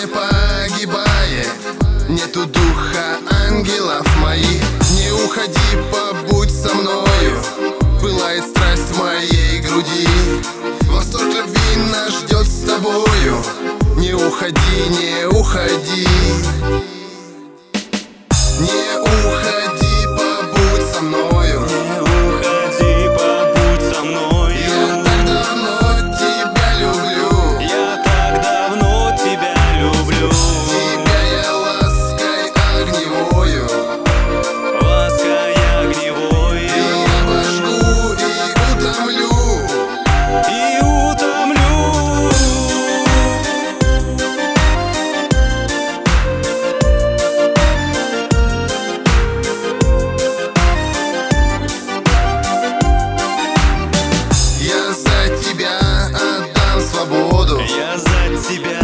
не погибает, нету духа ангелов моих. Не уходи, побудь со мною, пылает страсть в моей груди. Восторг любви нас ждет с тобою, не уходи, не уходи. Не уходи, побудь со мною. Не уходи, побудь со мною. Я так давно тебя люблю. Я так давно тебя люблю. Тебя я лаской огневою, Лаской огневой. и обожгу, и утомлю. И утомлю. Я за тебя отдам свободу. Я за тебя